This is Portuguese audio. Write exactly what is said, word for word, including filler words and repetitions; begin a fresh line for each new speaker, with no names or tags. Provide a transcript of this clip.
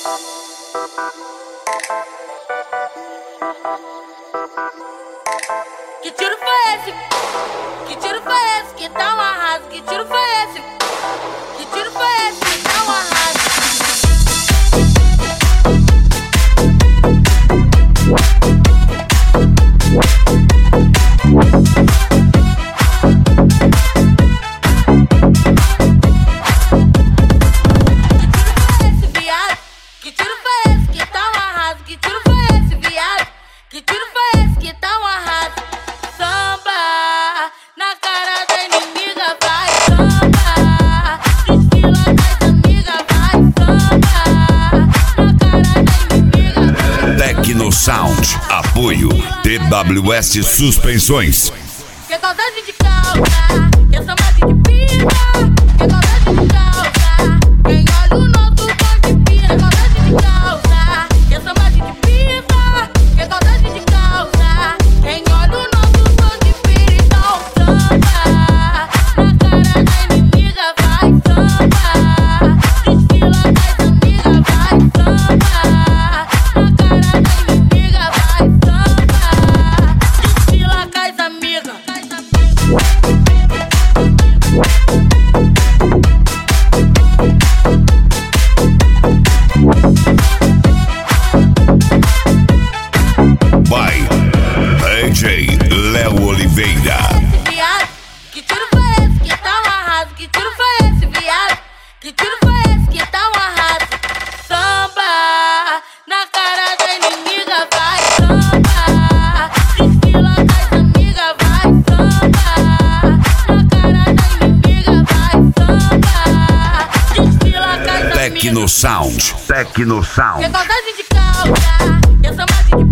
Que tiro foi esse? Que tiro foi esse? Que tá um arraso. Que tiro foi esse? Que tiro foi esse? Que tá um arraso. Que tiro foi esse? Que tá um arraso. Que tiro foi esse, viado? Que tiro foi esse? Que tá um arraso. Samba na cara da inimiga, vai samba. Desfila das amigas, vai samba na cara da inimiga.
Tecno Sound, apoio T W S Suspensões.
Que saudade de calça, que samba de pina. Que saudade de calça, quem olha o nosso som de pina. Que saudade de calça, que samba de pina. Que saudade de calça, quem olha o nosso som de pina. Então samba na cara da inimiga, vai samba. Desfila das amigas, vai samba na cara da inimiga, vai samba. Desfila com as amigas.
Vai, D J Léo Oliveira.
Viado, que tiro foi esse? Que tá um arraso. Que tiro foi esse, viado? Que tiro foi esse? Que tá um arraso. Samba na cara da inimiga, vai samba. Desfila das amigas, vai samba na cara da inimiga, vai samba. Desfila com as amigas.
Tecno Sound, Tecno
Que
Sound.
saudade de calça, que samba de